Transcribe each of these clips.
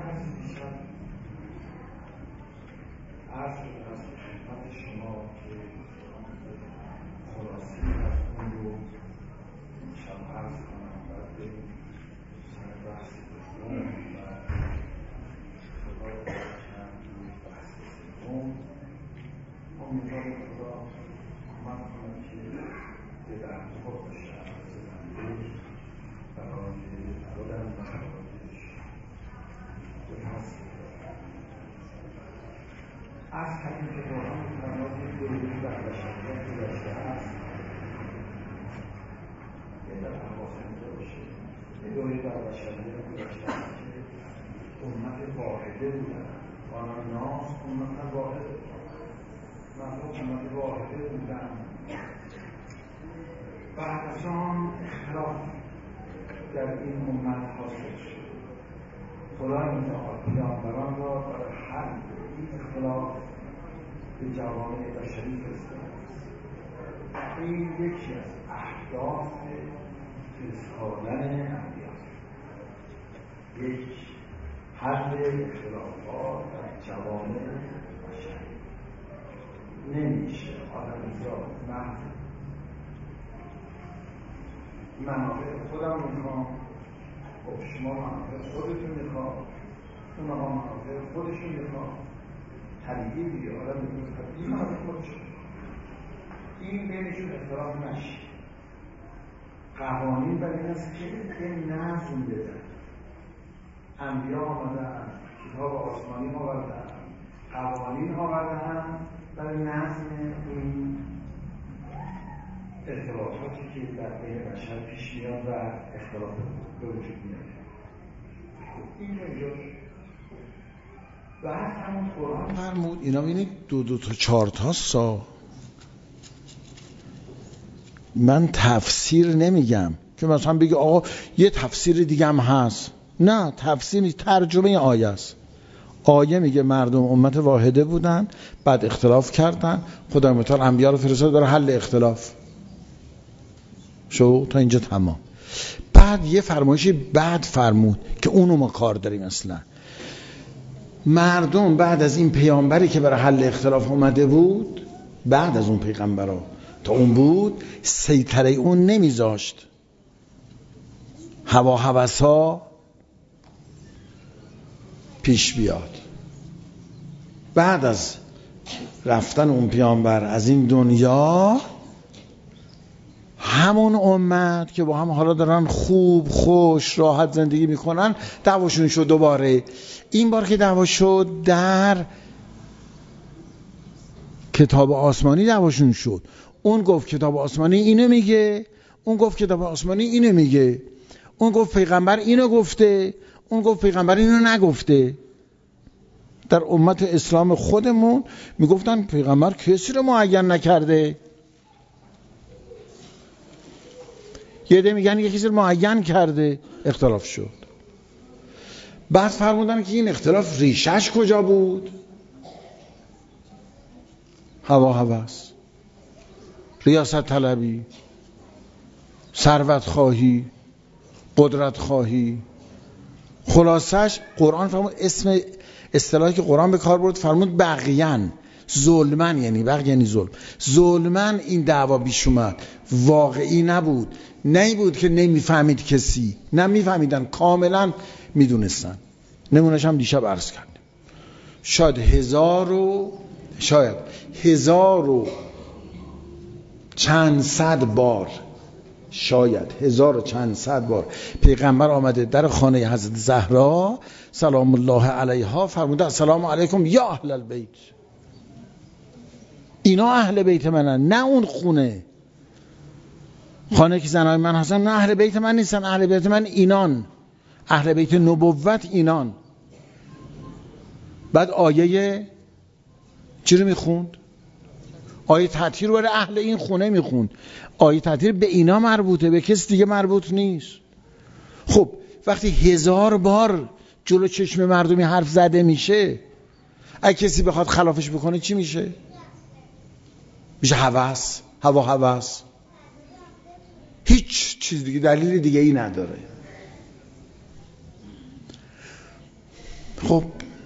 از همین که قرآن فرمود یک دوری در بشریت گذشته است که در حواصل باشه یک دوری در بشریت گذشته است که امت واحده بودن آنها ناس امت واحده مردم امت واحده بودن بعد از آن اختلاف در این امت حاصل شد خدای متعال پیامبران را برای حل این اختلاف به جوامع بشری فرستاده است. این یکی از اهداف فرستادن انبیا، یک حل اختلافات در جوامع بشری. نمیشه آدمیزاد منافع خودم میخوام، خب شما منافع خودتون میخوام، اونها منافع خودشون میخوام، طبیعی دیگه آدم میخواد این منافع خودشون، این بینشون اختلاف نشه. قوانین برای این است که این نظم بده. انبیا آمدن، کتاب آسمانی آوردن، قوانین آوردن برای نظم این اختلافاتی که در بین بشر پیش میاد و اختلاف به وجود میاد. این اینجا بعد همون قرآن فرمود اینا ببینید 2 تا 4 تا من تفسیر نمیگم که مثلا بگی آقا یه تفسیر دیگه هم هست. نه، تفسیر نیست، ترجمه آیه است. آیه میگه مردم امت واحده بودن، بعد اختلاف کردن، خدای متعال انبیا رو فرستاد برای حل اختلاف. شو تا اینجا تمام. بعد یه فرمایشی بعد فرمود که اونو ما کار داریم. اصلا مردم بعد از این پیامبری که برای حل اختلاف اومده بود، بعد از اون پیغمبرا تا اون بود، سیطره اون نمیذاشت هوا هوسا پیش بیاد. بعد از رفتن اون پیامبر از این دنیا، همون امت که با هم حالا دارن خوب خوش راحت زندگی میکنن، دعواشون شد دوباره. این بار که دعوا شد در کتاب آسمانی دعواشون شد. اون گفت کتاب آسمانی اینو میگه، اون گفت کتاب آسمانی اینو میگه، اون گفت پیغمبر اینو گفته، اون گفت پیغمبر اینو نگفته. در امت اسلام خودمون میگفتن پیغمبر کسی رو معین نکرده، یه عده میگن یه کسی رو معین کرده. اختلاف شد. بعد فرمودن که این اختلاف ریشش کجا بود؟ هوا هوس، ریاست طلبی، ثروت خواهی، قدرت خواهی. خلاصش قرآن فرمود، اسم اصطلاحی که قرآن به کار برد فرمود بغیان، ظلمن، یعنی بغی یعنی ظلم. ظلمن این دعوا پیش اومد، واقعی نبود. نه بود که نمیفهمید کسی، نه میفهمیدن، کاملا میدونستن. نمونهش هم دیشب عرض کردیم. شاید 1000 و چند صد بار، شاید 1000 و چند صد بار پیغمبر آمده در خانه حضرت زهرا سلام الله علیها، فرموده السلام علیکم یا اهل البیت. اینا اهل بیت منن، نه اون خانه که زنهای من هستن. نه اهل بیت من نیستن، اهل بیت من اینان، اهل بیت نبوت اینان. بعد آیه چی رو میخوند؟ آیه تطهیر رو برای اهل این خونه میخوند. آیه تطهیر به اینا مربوطه، به کسی دیگه مربوط نیست. خب وقتی 1000 بار جلو چشم مردمی حرف زده میشه، اگه کسی بخواد خلافش بکنه چی میشه؟ میشه هوس، هوا هوس. هیچ چیز دیگه، دلیل دیگه ای نداره. خب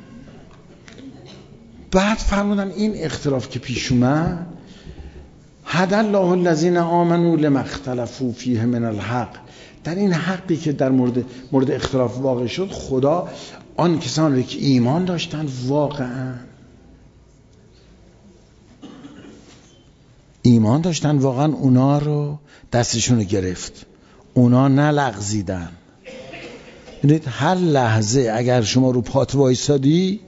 بعد فرمودن این اختلاف که پیش اومد، هدی الله الذین آمنوا لما اختلفوا فیه من الحق، در این حقی که در مورد اختلاف واقع شد، خدا آن کسانی که ایمان داشتن واقعا ایمان داشتن، واقعا اونا رو دستشون رو گرفت، اونا نلغزیدن. ببینید هر لحظه اگر شما رو پات وایسادی،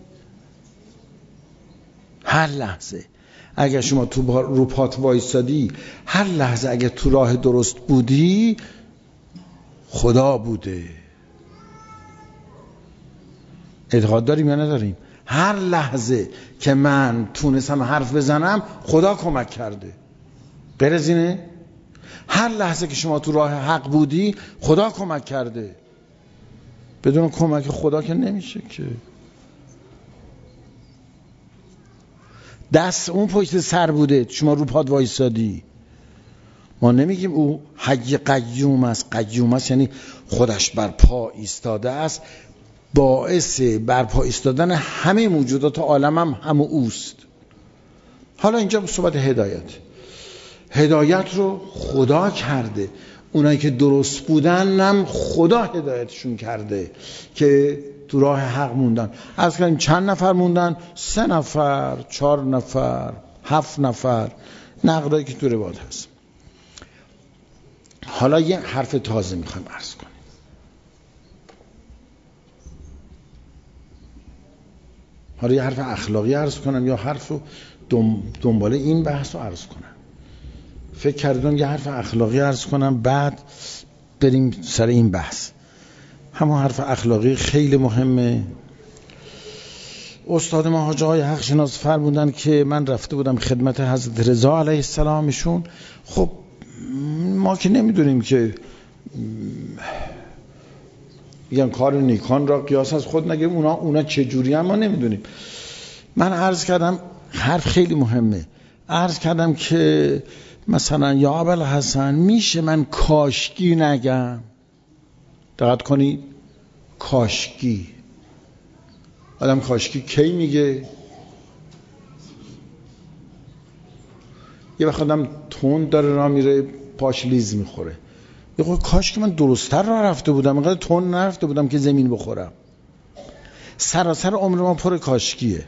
هر لحظه اگر شما رو پات وایسادی، هر لحظه اگر تو راه درست بودی، خدا بوده. اعتقاد داریم یا نداریم؟ هر لحظه که من تونستم حرف بزنم، خدا کمک کرده. غیر از اینه؟ هر لحظه که شما تو راه حق بودی، خدا کمک کرده. بدون کمک خدا که نمیشه که. دست اون پشت سر بوده، شما رو پاد وایسادی. ما نمیگیم او حی قیوم است. قیوم است یعنی خودش بر پا ایستاده است، باعث بر پا ایستادن همه موجودات عالم هم اوست. حالا اینجا صحبت هدایت رو خدا کرده. اونایی که درست بودن هم خدا هدایتشون کرده که تو راه حق موندن. از کنیم چند نفر موندن؟ 3 نفر، 4 نفر، 7 نفر، نقدایی که تو روایت هست. حالا یه حرف تازه میخوایم عرض کنیم. حالا یه حرف اخلاقی عرض کنم یا حرف دنباله این بحث رو عرض کنم. فکر کردم یه حرف اخلاقی عرض کنم، بعد بریم سر این بحث. همون حرف اخلاقی خیلی مهمه. استاد ما حاج آقای حق شناس فرمودن که من رفته بودم خدمت حضرت رضا علیه السلامشون. خب ما که نمیدونیم که میگن کار نیکان را قیاس از خود نگیم، اونا چه جوری هم ما نمیدونیم. من عرض کردم حرف خیلی مهمه. عرض کردم که مثلا یا ابوالحسن میشه من کاشکی نگم؟ دقت کنید، کاشکی. آدم کاشکی کی میگه؟ یه وقت آدم تند داره راه میره، پاش لیز میخوره. یه خود کاش که من درست‌تر راه رفته بودم، اینقدر تند نرفته بودم که زمین بخورم. سراسر عمر ما پر کاشکیه.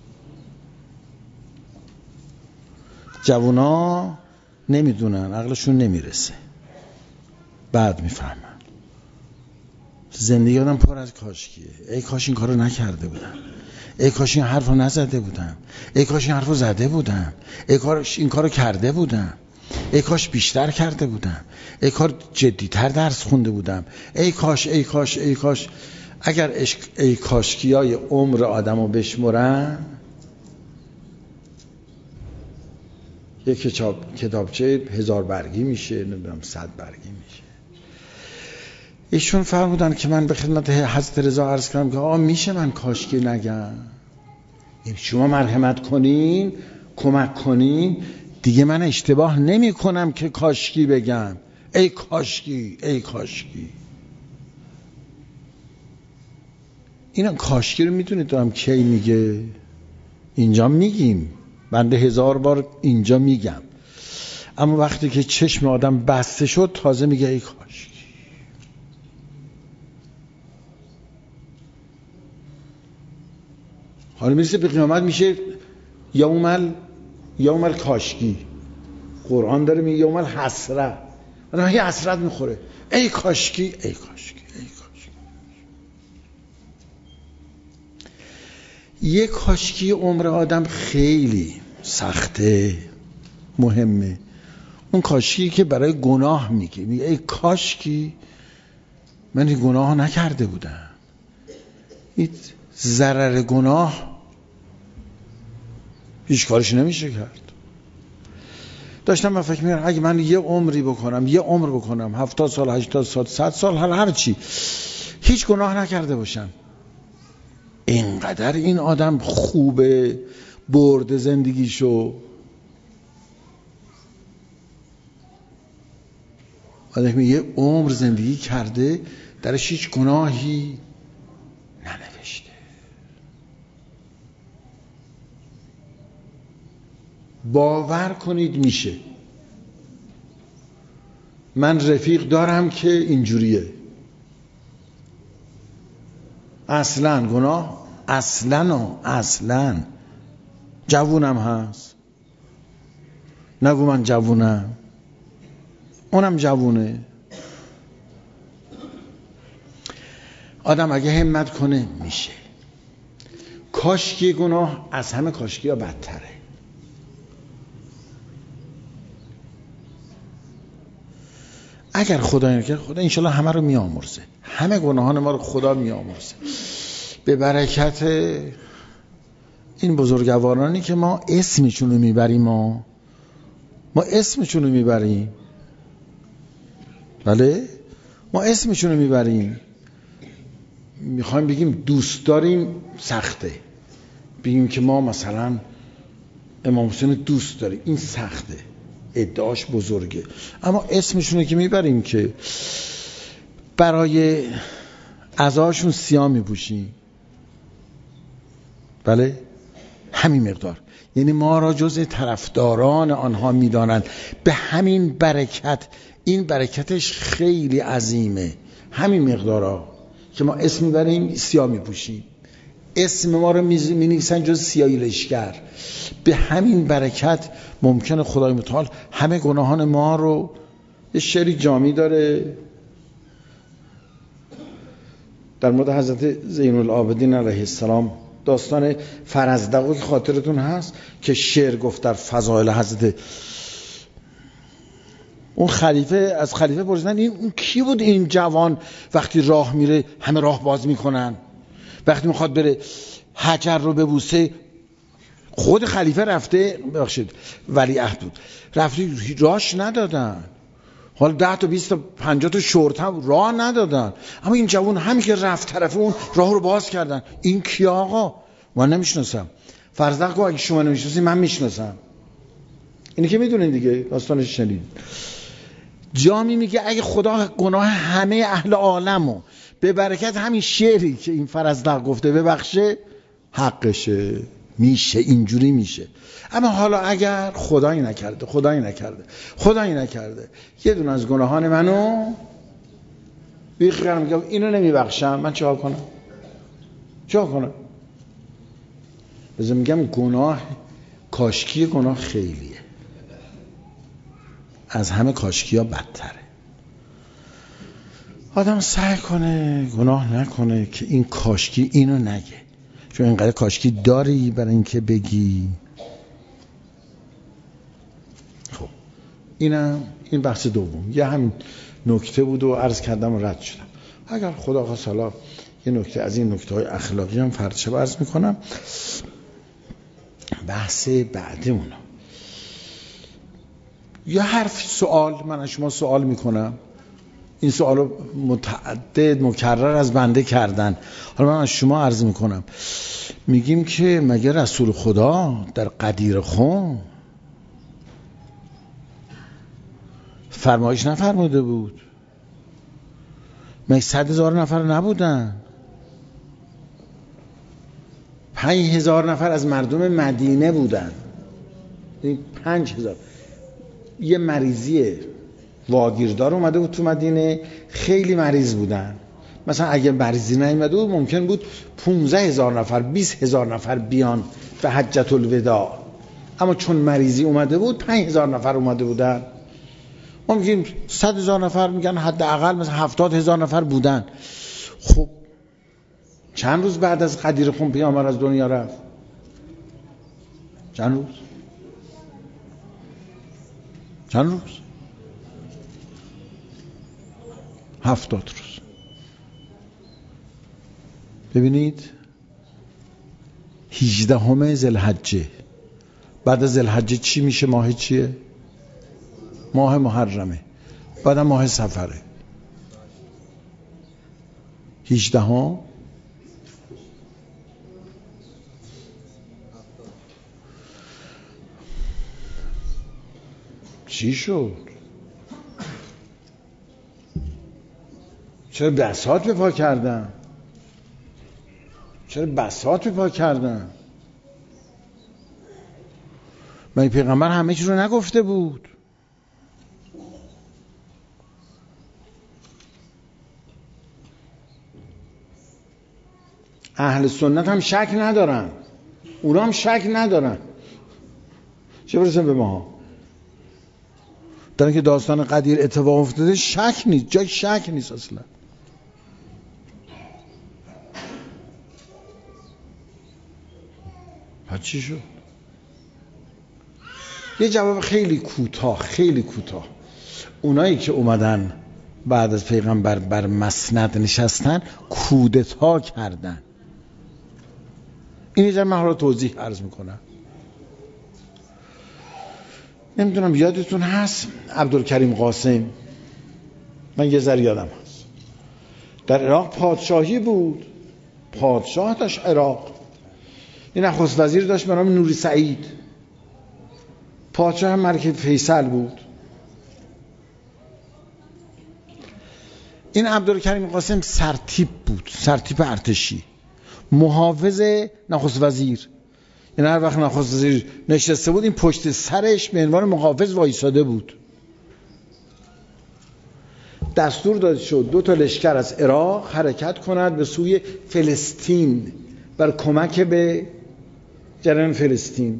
جوونا نمیدونن، عقلشون نمیرسه، بعد میفهمن. زندگی آدم پر از کاشکیه. ای کاش این کارو نکرده بودم، ای کاش این حرفو نزده بودم، ای کاش این حرفو زده بودم، ای کاش این کارو کرده بودم، ای کاش بیشتر کرده بودم، ای کاش جدی‌تر درس خونده بودم، ای کاش ای کاش ای کاش. اگر ای کاشکیای عمر آدمو بشمرن، یک کتابچه 1000 برگی میشه، نمیدونم 100 برگی میشه. ایشون فرمودن که من به خدمت حضرت رضا عرض کردم که آقا میشه من کاشکی نگم؟ شما مرحمت کنین، کمک کنین، دیگه من اشتباه نمی کنم که کاشکی بگم. ای کاشکی ای کاشکی. اینا کاشکی رو میتونید دارم کی میگه؟ اینجا میگیم، بنده 1000 بار اینجا میگم، اما وقتی که چشم آدم بسته شد تازه میگه ای کاشکی. حالا میرسه به قیامت میشه یوم کاشکی. قرآن داره میگه یوم الحسره، آدم یه حسرت میخوره، ای کاشکی ای کاشکی ای کاشکی. یه کاشکی عمر آدم خیلی سخته، مهمه. اون کاشکی که برای گناه میگه ای کاشکی من این گناه نکرده بودم. این ضرر گناه هیچ کارش نمیشه کرد. داشتم من فکر می‌کردم اگه من یه عمر بکنم 70 سال 80 سال 100 سال هر چی، هیچ گناه نکرده باشم، اینقدر این آدم خوبه برده زندگیشو. آدم یه عمر زندگی کرده درش هیچ گناهی ننوشته. باور کنید میشه. من رفیق دارم که اینجوریه، اصلا گناه اصلا جوونم هست، نگو من جوونم، اونم جوونه. آدم اگه همت کنه میشه. کاشکی گناه از همه کاشکی ها بدتره. اگر خدا نکنه، خدا انشالله همه رو میامرزه، همه گناهان ما رو خدا میامرزه به برکت این بزرگوارانی که ما اسمشون رو میبریم. ما اسمشون رو میبریم، بله ما اسمشون رو میبریم. میخوایم بگیم دوست داریم، سخته. بگیم که ما مثلا امام حسین دوست داریم، این سخته، ادعاش بزرگه. اما اسمشونه که میبریم که برای عزاشون سیاه میپوشیم، بله همین مقدار. یعنی ما را جزء طرفداران آنها میدانند. به همین برکت، این برکتش خیلی عظیمه. همین مقدارا که ما اسم میبریم سیاه میپوشیم، اسم ما رو مینویسن جز سیاهی لشکر. به همین برکت ممکنه خدای متعال همه گناهان ما رو. یه شعری جامی داره در مورد حضرت زین العابدین علیه السلام، داستان فرزدقو که خاطرتون هست که شعر گفت در فضائل حضرت. اون خلیفه از خلیفه پرسیدن این کی بود این جوان وقتی راه میره همه راه باز میکنن، وقتی میخواد بره حجر رو ببوسه خود خلیفه رفته، ببخشید ولیعهد بود، رفته راهش ندادن. حالا 10 تا 20 تا 50 تا شرطه هم راه ندادن، اما این جوان همین که رفت طرف اون راه رو باز کردن. این کی آقا؟ من نمیشناسم. فرزدق گفت اگه شما نمیشناسید من میشناسم. اینی که میدونین دیگه، داستانش شنید. جامی میگه اگه خدا گناه همه اهل عالمو به برکت همین شعری که این فرزدق گفته ببخشه، حقشه، میشه، اینجوری میشه. اما حالا اگر خدایی نکرده یه دونه از گناهان منو بیخیال میگم اینو نمیبخشم، من چه کنم؟ بذار میگم گناه، کاشکی گناه خیلیه، از همه کاشکی ها بدتره. آدم سعی کنه گناه نکنه که این کاشکی اینو نگه، چون اینقدر کاشکی داری برای اینکه بگی. خب این بحث دوم. یه همین نکته بود و عرض کردم و رد شدم. اگر خدا خواست حالا یه نکته از این نکته های اخلاقی هم فرض عرض میکنم. بحث بعدمونه یا حرف سوال. من از شما سوال میکنم، این سوال رو متعدد مکرر از بنده کردن، حالا من از شما عرض میکنم. میگیم که مگه رسول خدا در قدیر خم فرمایش نفرموده بود؟ مگه 100,000 نفر نبودن؟ 5,000 نفر از مردم مدینه بودن. این 5,000. یه مریضی واگیردار اومده بود تو مدینه، خیلی مریض بودن. مثلا اگه مریضی نیومده بود ممکن بود 15,000 نفر 20,000 نفر بیان به حجت الوداع، اما چون مریضی اومده بود 5,000 نفر اومده بودن. ما میگیم 100,000 نفر، میگن حداقل مثلا 70,000 نفر بودن. خب چند روز بعد از قدیر خم پیامبر از دنیا رفت؟ چند روز؟ 70 روز. ببینید 18 ذوالحجه. بعد از ذوالحجه چی میشه؟ ماه چیه؟ ماه محرمه. بعد ماه صفره. 18 چی شد؟ چرا بساط به پا کردن؟ من پیغمبر همه چیز رو نگفته بود؟ اهل سنت هم شک ندارن، اونا هم شک ندارن، چه برسه به ما در اینکه داستان قدیر اتفاق افتاده. شک نیست، جای شک نیست اصلا. پس چی شد؟ یه جواب خیلی کوتاه. اونایی که اومدن بعد از پیغمبر بر مسند نشستن کودتا کردن. این یه من حالا توضیح عرض میکنم. نمیدونم یادتون هست عبدالکریم قاسم، من یه ذره یادم هست، در عراق پادشاهی بود، پادشاه داشت عراق، این نخست وزیر داشت به نام نوری سعید، پادشاه ملک فیصل بود. این عبدالکریم قاسم سرتیپ بود، سرتیپ ارتشی، محافظ نخست وزیر. این هر وقت نخست وزیر نشسته بود این پشت سرش به عنوان محافظ وایساده بود. دستور داده شد 2 تا لشکر از عراق حرکت کند به سوی فلسطین بر کمک به جریان فلسطین.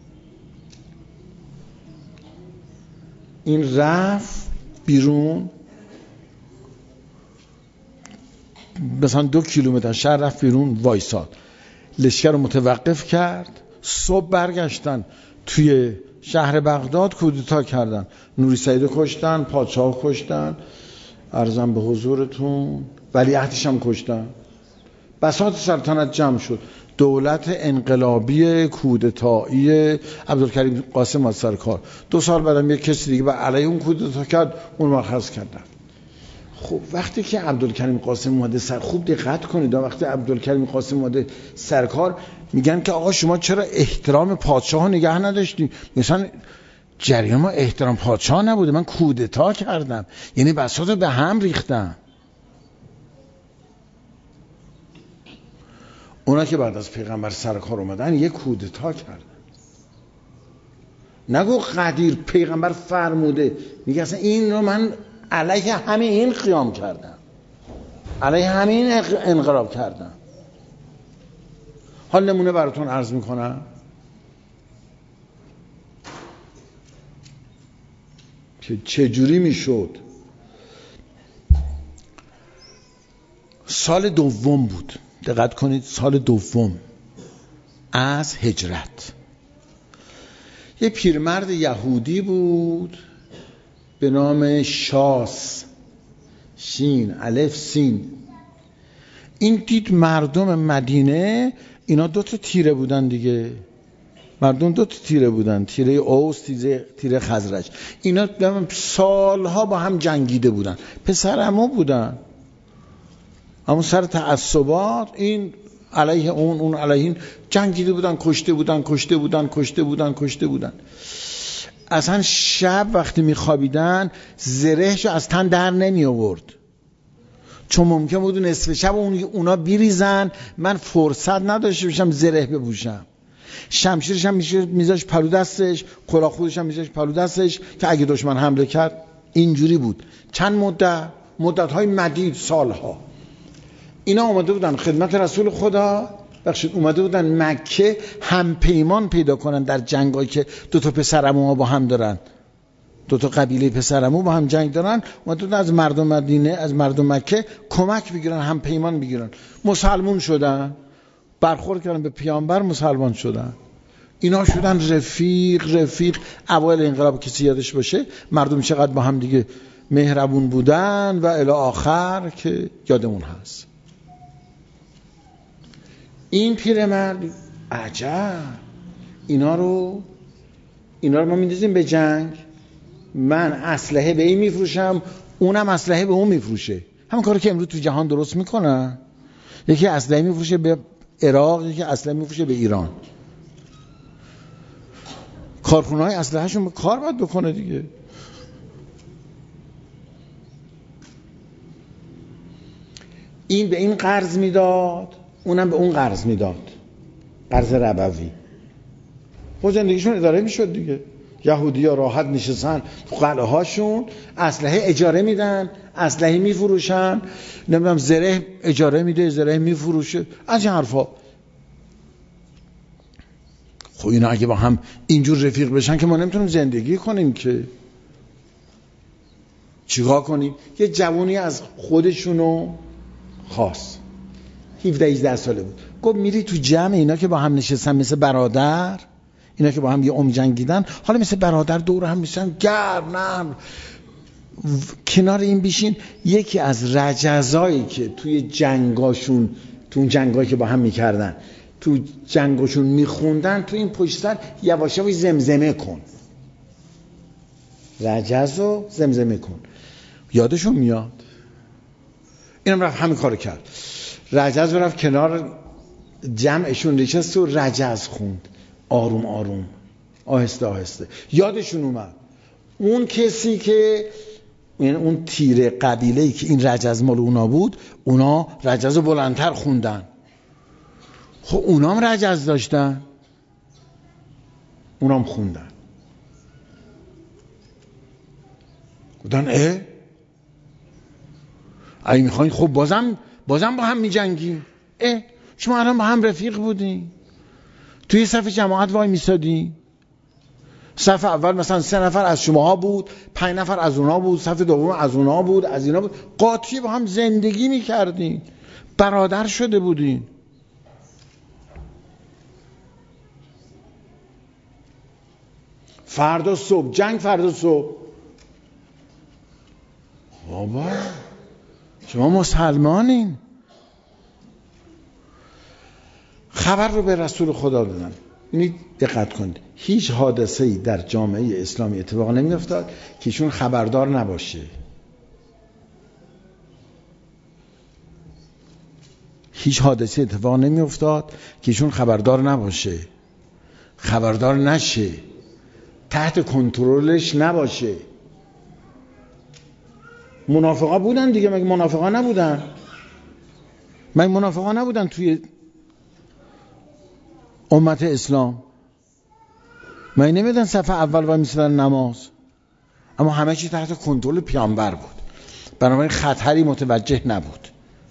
این رفت بیرون، مثلا 2 کیلومتر شهر رفت بیرون وایساد، لشکر رو متوقف کرد. صبح برگشتن توی شهر بغداد کودتا کردن، نوری سعید کشتن، پادشاه کشتن، عرضم به حضورتون ولیعهدش هم کشتن. بساط سلطنت جمع شد، دولت انقلابی کودتایی عبدالکریم قاسم از سر کار. 2 سال بعدم یک کسی دیگه بر علیه اون کودتا کرد، اون مرخص کردن. خب وقتی که عبدالکریم قاسم اومده سر، خوب دقت کنید، وقتی عبدالکریم قاسم اومده سرکار میگن که آقا شما چرا احترام پادشاه رو نگه نداشتی؟ مثلا جریان ما احترام پادشاه نبوده، من کودتا کردم، یعنی بساط به هم ریختم. اونا که بعد از پیغمبر سرکار اومدن یک کودتا کردن. نگو قدیر پیغمبر فرموده، میگه اصلا این رو من علیه همه این قیام کردم، علیه همین انقلاب کردم. حال نمونه براتون عرض میکنم که چجوری میشد. سال 2 بود، دقت کنید، سال 2 از هجرت. یه پیرمرد یهودی بود به نام شاس، شین الف سین. این دید مردم مدینه اینا 2 تا تیره بودن دیگه، مردم 2 تا تیره بودن، تیره اوس، تیره خزرج. اینا سالها با هم جنگیده بودن، پسر عمو بودن، اما سر تعصبات این علیه اون علیه این جنگیده بودن، کشته بودن. اصلا شب وقتی میخوابیدن زرهشو از تن در نمی آورد، چون ممکن بود نصف شب اونا بریزن، من فرصت نداشته باشم زره بپوشم. شمشیرش هم میذاش پلو دستش، کلاه خودش هم میذاش پلو دستش که اگه دشمن حمله کرد. اینجوری بود چند مدت‌های مدید، سالها. اینا اومده بودن خدمت رسول خدا، اومده بودن مکه هم پیمان پیدا کنن در جنگایی که 2 تا پسرعموها با هم دارن، 2 تا قبیله پسرعمو با هم جنگ دارن. اومده بودن از مردم مدینه، از مردم مکه کمک بگیرن، هم پیمان بگیرن. مسلمون شدن، برخورد کردن به پیامبر، مسلمان شدن. اینا شدن رفیق. اوایل انقلاب کسی یادش باشه مردم چقدر با هم دیگه مهربون بودن و الی آخر که یادمون هست. این پیرمرد عجب، اینا رو ما میندازیم به جنگ، من اسلحه به این میفروشم، اونم اسلحه به اون میفروشه. همون کاری که امروز تو جهان درست میکنن، یکی اسلحه میفروشه به عراق، یکی اسلحه میفروشه به ایران. کارخونه‌های اسلحه‌شون کار باید بکنه دیگه. این به این قرض میداد، اونم به اون قرض میداد، قرض ربوی. خود زندگیشون اداره میشد دیگه. یهودی‌ها راحت نشستن تو قلعه هاشون، اسلحه اجاره میدن، اسلحه میفروشن، نمیدونم زره اجاره میده، زره میفروشه، از این حرفا. خب اینا اگه با هم اینجور رفیق بشن که ما نمیتونیم زندگی کنیم که. چیکار کنیم؟ یه جوونی از خودشونو خواست، 17-18 ساله بود، گفت میری تو جمع اینا که با هم نشستن مثل برادر، اینا که با هم یه عمر جنگیدن، حالا مثل برادر دور هم میشن، گرم کنار این بیشین. یکی از رجزایی که توی جنگاشون، تو اون جنگایی که با هم میکردن، تو جنگاشون میخوندن، تو این پشت سر یواش یواش زمزمه کن، رجزو زمزمه کن. یادشون میاد. اینم رفت همین کارو کرد. رجز رفت کنار جمعشون نشست و رجز خوند، آروم آروم، آهسته آهسته. یادشون اومد اون کسی که اون تیر قبیله‌ای که این رجز مال اونا بود، اونا رجز رو بلندتر خوندن. خب اونام رجز داشتن، اونام خوندن. گفتن اگه میخواین خب بازم با هم میجنگیم. شما الان با هم رفیق بودین، توی صف جماعت وای میسادی، صف اول مثلا 3 نفر از شماها بود، 5 نفر از اونا بود، صف دوم از اونا بود، از اینا بود، قاطی با هم زندگی میکردین، برادر شده بودین. فردا صبح جنگ، فردا صبح. بابا شما مسلمانین. خبر رو به رسول خدا دادن. یعنی دقت کنید، هیچ حادثه‌ای در جامعه اسلامی اتفاق نمیافتاد که ایشون خبردار نباشه. هیچ حادثه اتفاق نمیافتاد که ایشون خبردار نباشه، خبردار نشه، تحت کنترلش نباشه. منافقا بودن دیگه، مگه منافقا نبودن؟ مگه منافقا نبودن توی امت اسلام؟ مگه نمیدن صف اول وای میسادن نماز؟ اما همه چی تحت کنترل پیامبر بود، بنابراین خطری متوجه نبود.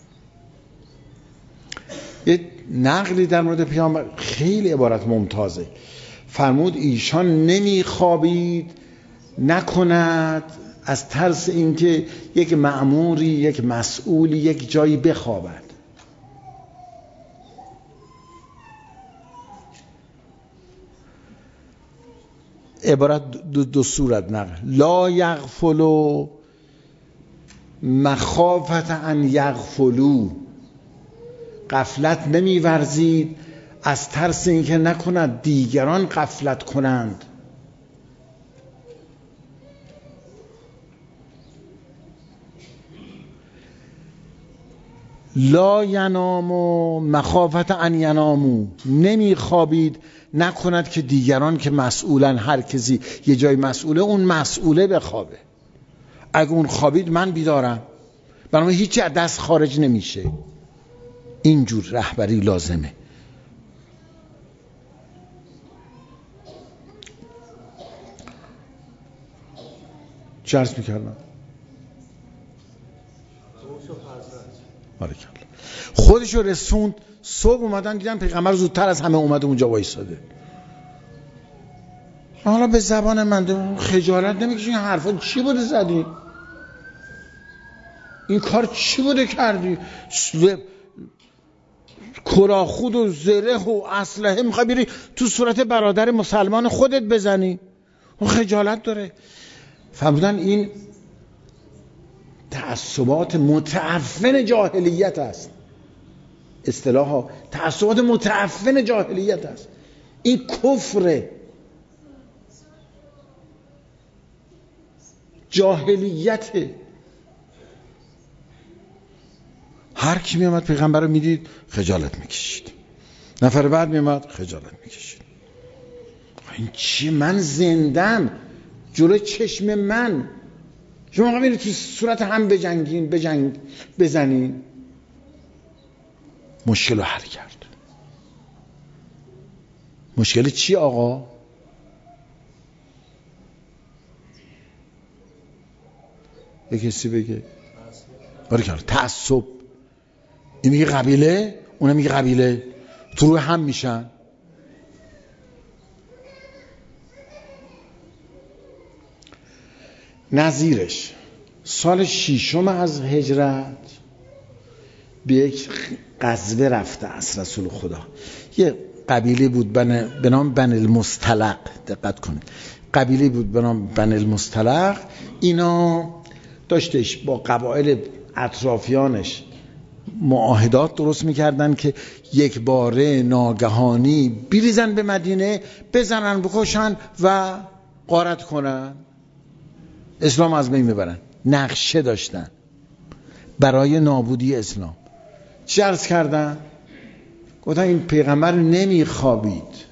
یه نقلی در مورد پیامبر خیلی عبارت ممتازه. فرمود ایشان نمیخوابید نکند از ترس اینکه یک مأموری، یک مسئولی یک جایی بخوابد. عبارت دو صورت نقل. لا یغفلوا مخافت ان یغفلوا، غفلت نمی‌ورزید از ترس اینکه نکند دیگران غفلت کنند. لا یناموا مخافت ان یناموا، نمیخوابید نکند که دیگران که مسئولن، هر کسی یه جای مسئوله، اون مسئوله بخوابه. اگه اون خوابید من بیدارم، بنابراین هیچی از دست خارج نمیشه. اینجور رهبری لازمه. چه عرض میکردم؟ خودشو رسوند. صبح اومدن دیدن پیغمبر زودتر از همه اومده اونجا وایساده. حالا به زبان من خجالت نمیکشین؟ این حرفا چی بوده زدی؟ این کار چی بوده کردی؟ کراخود و زره و اسلحه میخوای بری تو صورت برادر مسلمان خودت بزنی؟ اون خجالت داره. فرمودن این تعصبات متعفن جاهلیت است. اصطلاح ها تعصبات متعفن جاهلیت است. این کفر جاهلیت. هر کی میامد پیغمبر رو میدید خجالت میکشید، نفر بعد میامد خجالت میکشید. این چی؟ من زندم جلو چشم من، شما میرید تو صورت هم بجنگین بزنین. مشکل رو حل کرد. مشکل چی آقا؟ یه کسی بگه باریکلا تعصب. این میگه قبیله، اونم میگه قبیله، تو روی هم میشن. نظیرش سال 6 از هجرت به یک غزوه رفته است رسول خدا. یه قبیله بود به نام بنی المصطلق، دقت کنید، قبیله بود به نام بنی المصطلق. اینا داشتش با قبایل اطرافیانش معاهدات درست میکردن که یک باره ناگهانی بریزن به مدینه، بزنن بکشن و غارت کنن، اسلام از بین ببرن. نقشه داشتن برای نابودی اسلام. چی عرض کردن؟ گفتن این پیغمبر نمیخوابید،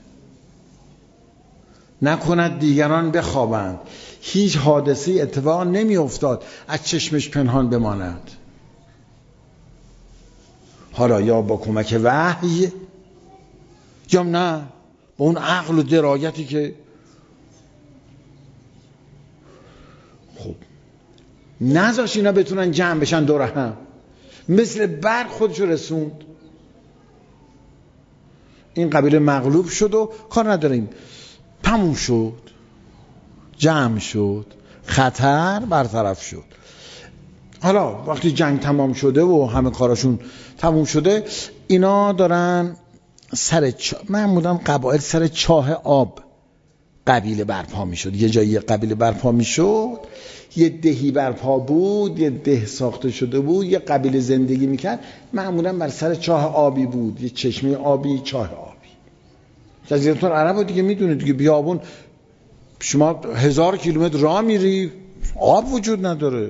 نکند دیگران بخوابند، هیچ حادثه اتفاق نمی افتاد از چشمش پنهان بماند. حالا یا با کمک وحی یا نه با اون عقل و درایتی که خب نذاش اینا بتونن جمع بشن دور هم، مثل برق خودشو رسوند. این قبیله مغلوب شد و کار نداریم، تموم شد، جمع شد، خطر برطرف شد. حالا وقتی جنگ تمام شده و همه کاراشون تموم شده، اینا دارن معمولا قبایل سر چاه آب قبیله برپا می شد. یه جایی قبیله برپا می شد، یه دهی برپا بود، یه ده ساخته شده بود، یه قبیله زندگی می کرد، معمولا بر سر چاه آبی بود، یه چشمه آبی، چاه آبی. جزیره العرب دیگه میدونید دیگه، بیابون شما 1000 کیلومتر راه میری آب وجود نداره.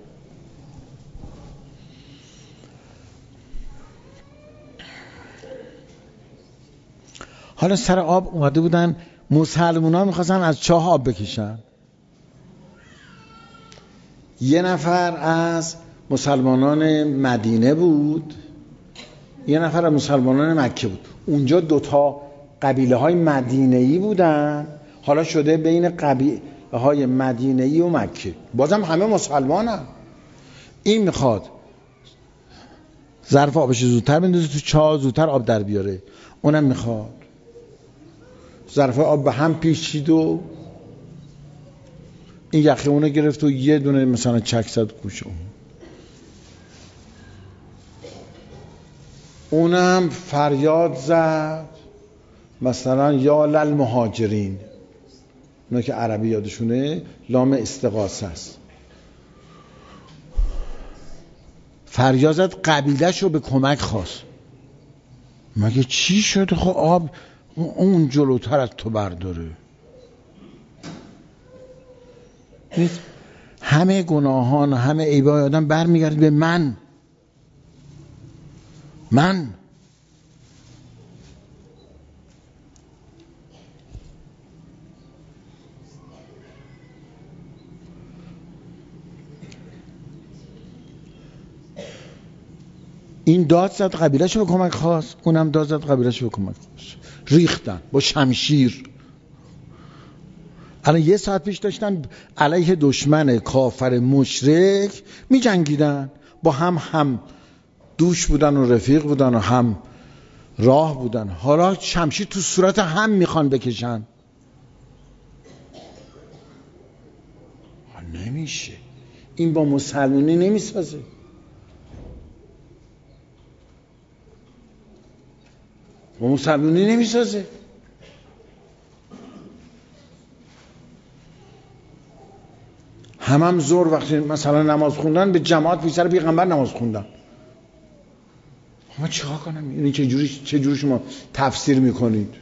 حالا سر آب اومده بودن مسلمان ها، میخواستن از چاه آب بکشن. یه نفر از مسلمانان مدینه بود، یه نفر از مسلمانان مکه بود. اونجا دوتا قبیله های مدینه‌ای بودن، حالا شده بین قبیله های مدینه‌ای و مکه، بازم همه مسلمانن. این میخواد ظرف آبش زودتر بندازه تو چاه، زودتر آب در بیاره. اونم میخواد ظرف آب به هم پیچید و این یخی اونو گرفت و یه دونه مثلا چک زد گوش اونم فریاد زد مثلا یا للمهاجرین، اونا که عربی یادشونه لام استغاثه است. فریاد زد، قبیله‌شو به کمک خواست. مگه چی شده؟ خب آب اون جلوتر از تو برداره. همه گناهان و همه عیبای آدم برمیگرده به من. این داد زد قبیله‌شو به کمک خواست، اونم داد زد قبیله‌شو به کمک خواست. ریختن با شمشیر. الان یه ساعت پیش داشتن علیه دشمن کافر مشرک می جنگیدن، با هم دوش بودن و رفیق بودن و هم راه بودن. حالا شمشیر تو صورت هم میخوان بکشن. نمیشه، این با مسلمانی نمیسازه. با مسلمانی نمیسازه. هم زور وقتی مثلا نماز خوندن به جماعت پیش سر پیغمبر نماز خوندن. ما چیکار کنم؟ یعنی چه جوری شما تفسیر میکنید؟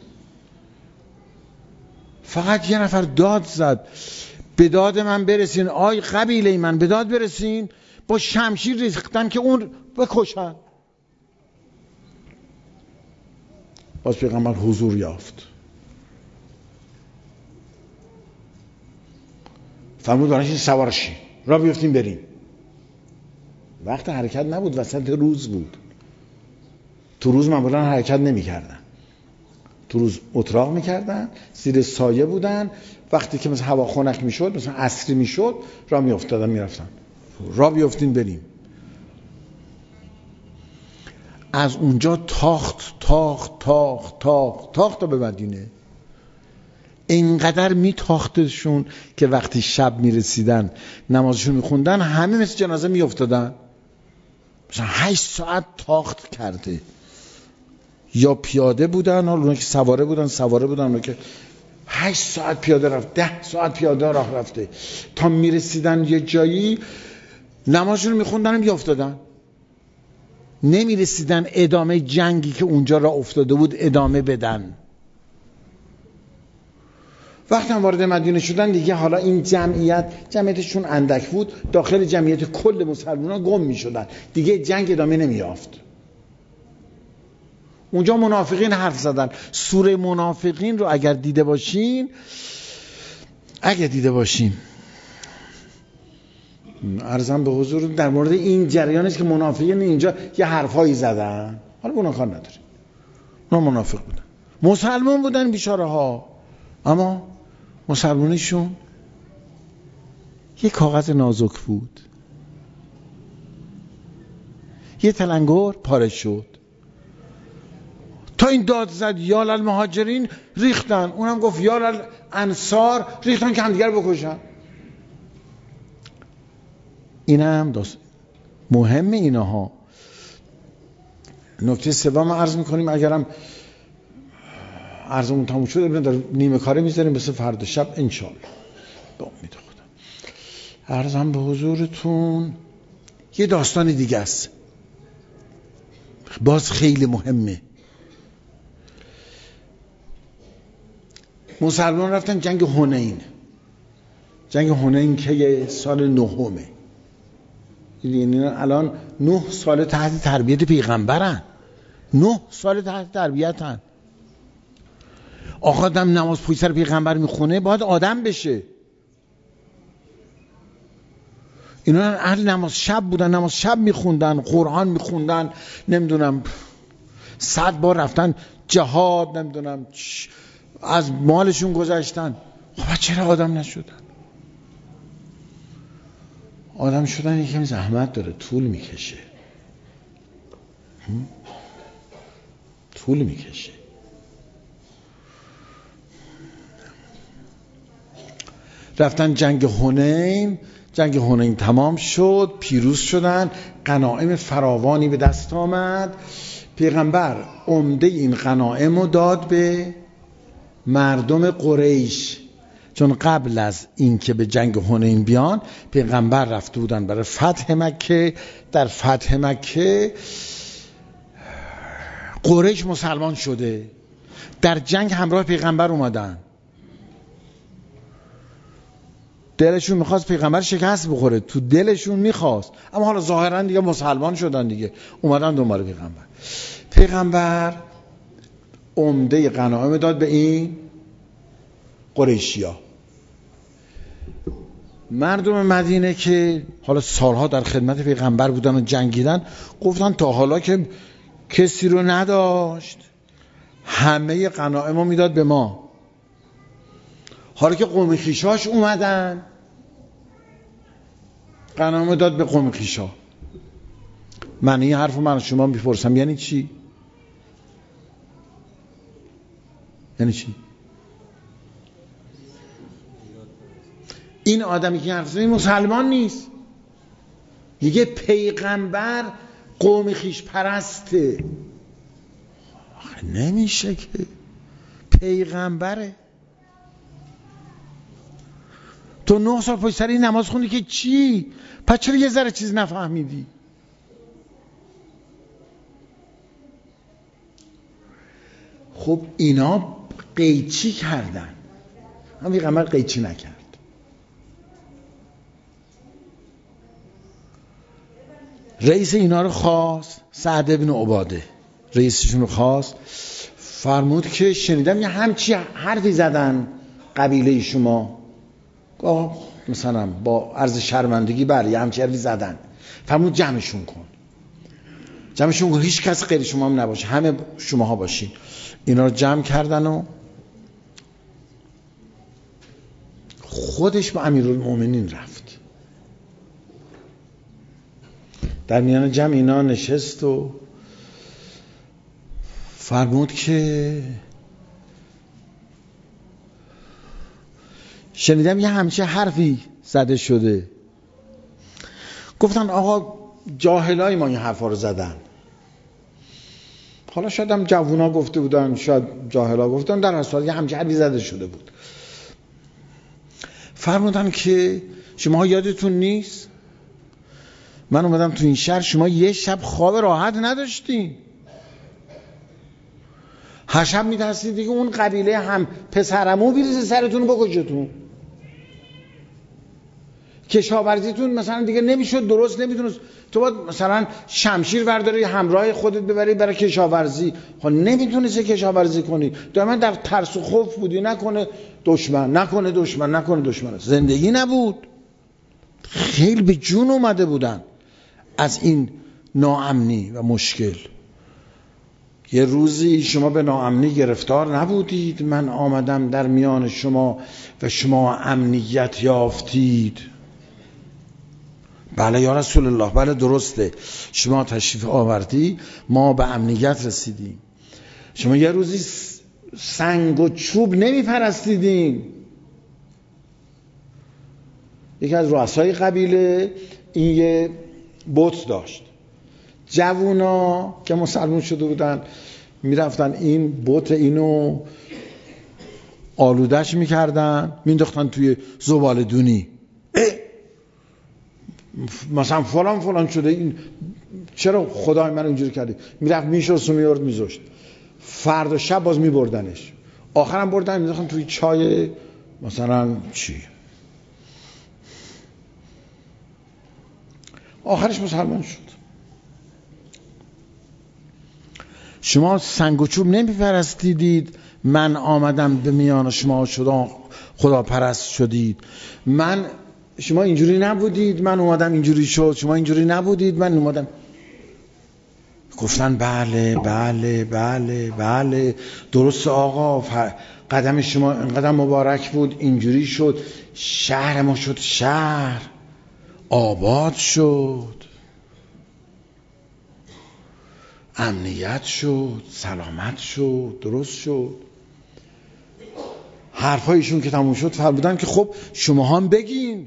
فقط یه نفر داد زد، به داد من برسین، آی قبیله من به داد برسین. با شمشیر ریختن که اون بکشن. باز پیغمبر حضور یافت. فرمود برایشین سوار شین، را بیفتیم بریم. وقت حرکت نبود، وسط روز بود. تو روز معمولا حرکت نمی کردن. تو روز اتراق می کردن، زیر سایه بودن. وقتی که مثلا هوا خنک می شد، مثلا عصری می شد، را می افتادن می رفتن. را بیفتین بریم. از اونجا تاخت تا به مدینه. اینقدر میتاختشون که وقتی شب میرسیدن نمازشون میخوندن همه مثل جنازه میافتادن. مثلا 8 ساعت تاخت کرده. یا پیاده بودن، حالا اونا که سواره بودن اونا که 8 ساعت پیاده رفت، 10 ساعت پیاده راه رفته تا میرسیدن یه جایی نمازشون میخوندن و میافتادن. نمیرسیدن ادامه جنگی که اونجا را افتاده بود ادامه بدن. وقتی هم وارد مدینه شدن دیگه حالا این جمعیتشون اندک بود، داخل جمعیت کل مسلمانان گم می شدن، دیگه جنگ ادامه نمی یافت. اونجا منافقین حرف زدن. سوره منافقین رو اگر دیده باشین عرضم به حضور در مورد این جریانش که منافقین اینجا یه حرفایی زدن، حالا اونا کار نداریم، اونا منافق بودن، مسلمان بودن بیچاره ها، اما مسلمانیشون یه کاغذ نازک بود، یه تلنگر پاره شد. تا این داد زد یا للمهاجرین ریختن، اونم گفت یا للانصار ریختن که همدیگر بکشن. اینم داست مهمه اینها. نکته سوم عرض میکنیم، اگرم عرضمون تموم شد در نیمه کاره میذاریم مثل فردا شب انشالله به امید خدا. عرضم به حضورتون یه داستان دیگه است، باز خیلی مهمه. مسلمان رفتن جنگ هنین که سال 9، یعنی الان 9 سال تحت تربیت پیغمبرن، 9 سال تحت تربیتن. آقا آدم نماز پشت سر پیغمبر میخونه باید آدم بشه. اینا اهل نماز شب بودن، نماز شب میخوندن، قرآن میخوندن، نمیدونم 100 بار رفتن جهاد، نمیدونم از مالشون گذاشتن. خب چرا آدم نشدن؟ آدم شدن یکم زحمت داره، طول میکشه. رفتن جنگ هنین تمام شد، پیروز شدن، غنایم فراوانی به دست آمد. پیغمبر عمده این غنایم رو داد به مردم قریش، چون قبل از این که به جنگ هنین بیان پیغمبر رفته بودن برای فتح مکه. در فتح مکه قریش مسلمان شده، در جنگ همراه پیغمبر اومدن، دلشون میخواست پیغمبر شکست بخوره، تو دلشون میخواست، اما حالا ظاهرا دیگه مسلمان شدن دیگه، اومدن دنبال پیغمبر عمده غنایم داد به این قریشیا. مردم مدینه که حالا سالها در خدمت پیغمبر بودن و جنگیدن گفتن تا حالا که کسی رو نداشت همه غنایم رو میداد به ما، حالا که قوم خویشاش اومدن غنایم داد به قوم خویشا. من این حرف رو من شما میپرسم یعنی چی؟ این آدمی که حرف زده مسلمان نیست، دیگه پیغمبر قوم خویش پرسته. نمیشه که پیغمبره. تو 9 سال پشت سر این نماز خوندی که چی؟ پس چرا یه ذره چیز نفهمیدی؟ خب اینا قیچی کردن، هم پیغمبر قیچی نکرد. رئیس اینا رو خواست، سعد بن عباده رئیسشون رو خواست، فرمود که شنیدم یه همچی حرفی زدن قبیله شما، مثلا با عرض شرمندگی یه همچی حرفی زدن، فرمود جمعشون کن، هیچ کس غیر شما هم نباشه، همه شماها باشین. اینا رو جمع کردن و خودش با امیرالمومنین رفت. در میان جمع اینا نشست و فرمود که شنیدم یه همچه حرفی زده شده. گفتن آقا جاهلای ما این حرفا رو زدن. حالا شاید هم جوونا گفته بودن، شاید جاهلا گفتن، در اصل یه همچه حرفی زده شده بود. فرمودن که شما یادتون نیست من اومدم تو این شهر، شما یه شب خواب راحت نداشتین، هر شب میترسید دیگه اون قبیله هم پسرمو بیریزه سرتون بکشتون، کشاورزیتون مثلا دیگه نمیشد درست، نمیتونست، تو باید مثلا شمشیر برداری همراه خودت ببری برای کشاورزی، خب نمیتونستی کشاورزی کنی، دائما در ترس و خوف بودی نکنه دشمن. زندگی نبود، خیلی به جون اومده بودن از این ناامنی و مشکل. یه روزی شما به ناامنی گرفتار نبودید، من آمدم در میان شما و شما امنیت یافتید. بله یا رسول الله، بله درسته، شما تشریف آوردی ما به امنیت رسیدیم. شما یه روزی سنگ و چوب نمی پرستیدین. یکی از رؤسای قبیله این یه بت داشت، جوونا که مسلمان شده بودن میرفتن این بت اینو آلودش میکردن، مینداختن توی زباله دونی، مثلا فلان شده، این چرا خدای من اینجوری کردی؟ میرفت میشست و میورد میذاشت، فردا شب باز میبردنش، آخرم بردن مینداختن توی چای مثلا چی، آخرش مسلمان شد. شما سنگ و چوب نمیپرستیدید، من آمدم به میان شما شدم خدا پرست شدید. شما اینجوری نبودید، من اومدم اینجوری شد، شما اینجوری نبودید، من اومدم. گفتن بله درست آقا، قدم شما اینقدر مبارک بود، اینجوری شد، شهر ما شد شهر، آباد شد، امنیت شد، سلامت شد، درست شد. حرفایشون که تموم شد فرمودن که خب شما هم بگین.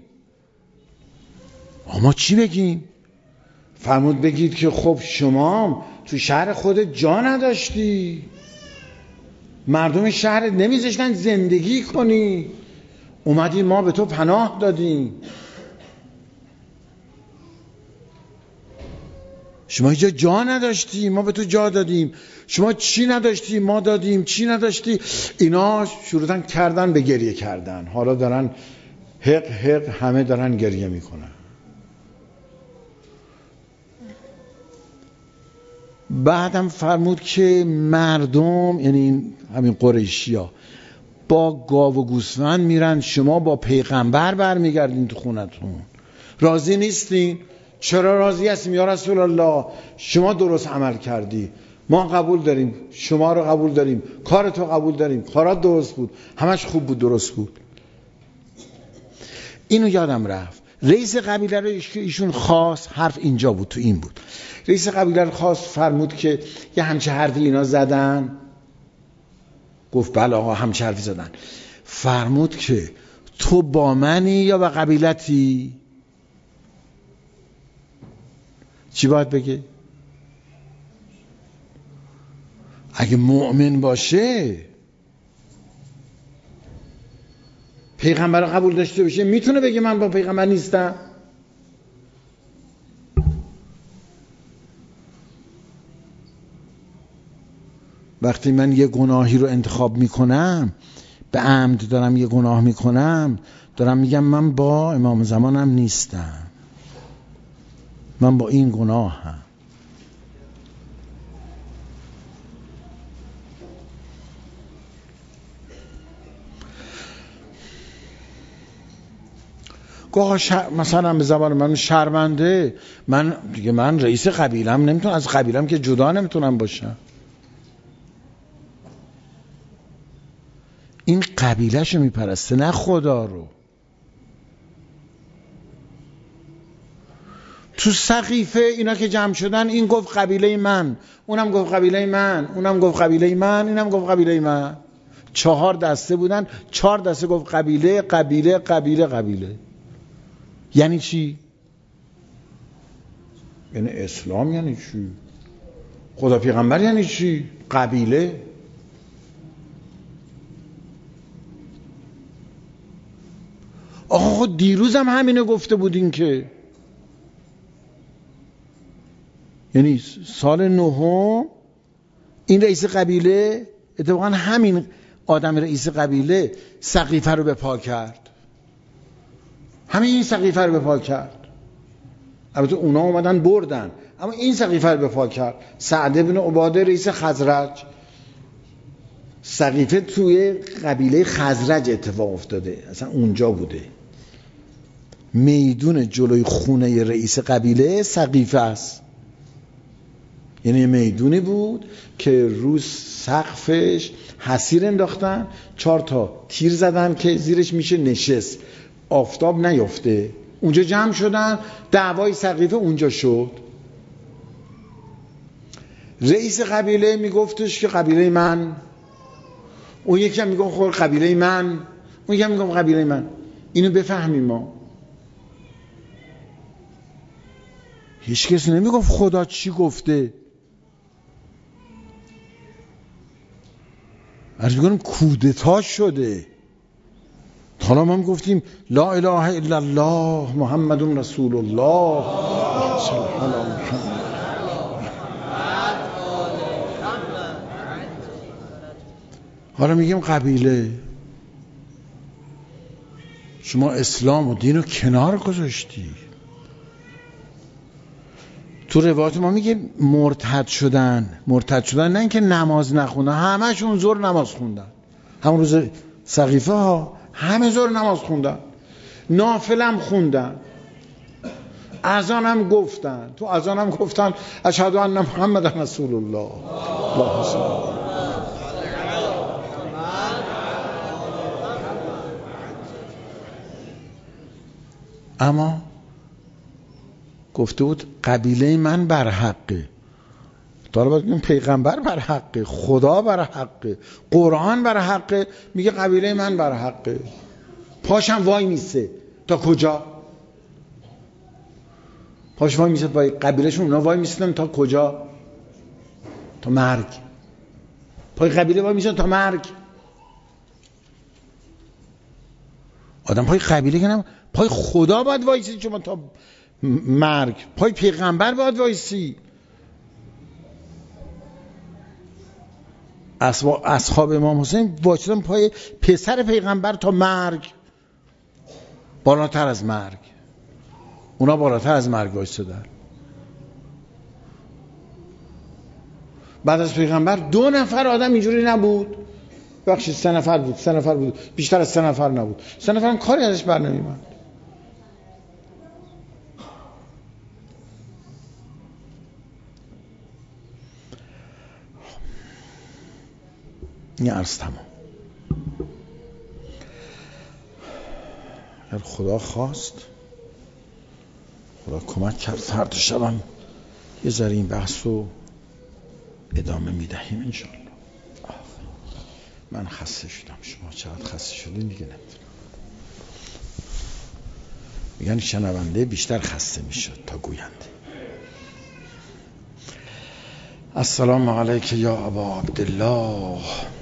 اما چی بگین؟ فرمود بگید که خب شما تو شهر خودت جا نداشتی، مردم شهرت نمیذاشتن زندگی کنی، اومدی ما به تو پناه دادیم. شما اینجا جا نداشتی، ما به تو جا دادیم. شما چی نداشتی، ما دادیم. چی نداشتی. اینا شروع کردن به گریه کردن. حالا دارن حق همه دارن گریه میکنن. بعدم فرمود که مردم، یعنی همین قریشیا، با گاو و گوسفند میرن، شما با پیغمبر برمیگردین تو خونتون. راضی نیستین؟ چرا راضی هستیم یا رسول الله؟ شما درست عمل کردی، ما قبول داریم، شما رو قبول داریم، کارتو قبول داریم، کارات درست بود، همش خوب بود، درست بود. اینو یادم رفت. رئیس قبیله رو ایشون خواست، حرف اینجا بود، تو این بود. رئیس قبیله رو خواست، فرمود که یه همچه حرفی اینا زدن. گفت بله آقا همچه حرفی زدن. فرمود که تو با منی یا با قبیلتی؟ چی باید بگه؟ اگه مؤمن باشه، پیغمبر رو قبول داشته باشه، میتونه بگه من با پیغمبر نیستم؟ وقتی من یه گناهی رو انتخاب میکنم، به عمد دارم یه گناه میکنم، دارم میگم من با امام زمانم نیستم، من با این گناه هم. مثلا به زبان من شرمنده، من دیگه من رئیس قبیلم، نمیتونم از قبیلم که جدا نمیتونم باشم. این قبیلهشو میپرسته، نه خدا رو. تو سقیفه اینا که جمع شدن، این گفت قبیله من، اونم گفت قبیله من، اونم گفت قبیله من، اینم گفت قبیله من. 4 دسته بودن، 4 دسته گفت قبیله قبیله قبیله قبیله. یعنی چی؟ یعنی اسلام یعنی چی؟ خدا پیغمبر یعنی چی؟ قبیله. آخه خود دیروز هم همینو گفته بودین که، یعنی سال 9 این رئیس قبیله، اتفاقا همین آدم رئیس قبیله سقیفه رو به پا کرد، همین این سقیفه رو به پا کرد. البته اونا اومدن بردن، اما این سقیفه رو به پا کرد. سعد بن عباده رئیس خزرج، سقیفه توی قبیله خزرج اتفاق افتاده، اصلا اونجا بوده. میدون جلوی خونه رئیس قبیله سقیفه است. یعنی میدونی بود که رو سقفش حصیر انداختن، 4 تا تیر زدن که زیرش میشه نشست، آفتاب نیفته. اونجا جمع شدن، دعوای سقیفه اونجا شد. رئیس قبیله میگفتش که قبیله من، اون یکی هم میگفت خور قبیله من، اون یکی هم میگفت قبیله من. اینو بفهمیم ما. هیچ کسی نمیگفت خدا چی گفته. عرض میکنم کودتا شده. حالا ما هم گفتیم لا اله الا الله محمد رسول الله صلی الله علیه و سلم. حالا میگیم قبیله. شما اسلام و دین رو کنار گذاشتی. تو روایات ما میگه مرتد شدن نه اینکه نماز نخوندن، همشون ظهر نماز خوندن، همون روز سقیفه ها همه ظهر نماز خوندن، نافله هم خوندن، اذان هم گفتن. تو اذان هم گفتن اشهد ان محمد رسول الله. اما گفته بود قبیله من بر حقه. حالا باید بگیم پیغمبر بر حقه، خدا بر حقه، قرآن بر حقه. میگه قبیله من بر حقه. پاشم وای میسته تا کجا؟ پاش وای میسته با قبیلهشون، اونا وای میستن تا کجا؟ تا مرگ. پای قبیله وای میستن تا مرگ. آدم پای قبیله که نه، پای خدا باید وایسی شما تا مرگ. پای پیغمبر باید وایسی. اصحاب امام حسین وایسادن پای پسر پیغمبر تا مرگ، بالاتر از مرگ. اونا بالاتر از مرگ وایسادن. بعد از پیغمبر 2 نفر آدم اینجوری نبود. بخشید 3 نفر بود، بیشتر از 3 نفر نبود. 3 نفر هم کاری ازش بر نمی‌آمد. این عرض تمام. اگر خدا خواست، خدا کمک کرد، فردا شبم یه ذره این بحث رو ادامه میدهیم انشالله. من خسته شدم. شما چقدر خسته شدین دیگه نمیدونم. میگن شنونده بیشتر خسته میشد تا گوینده. السلام علیک یا ابا عبدالله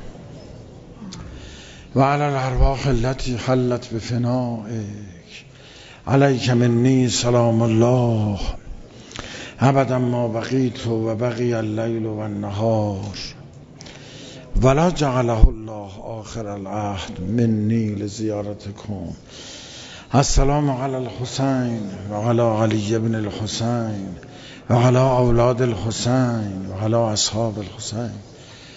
و علی الارواح التي حلت بفنائک، علیک منی سلام الله ابدا ما بقیت و بقی اللیل و النهار ولا جعله الله آخر العهد منی لزیارتکم. السلام علی الحسین و علی علی ابن الحسین و علی اولاد الحسین و علی اصحاب الحسین.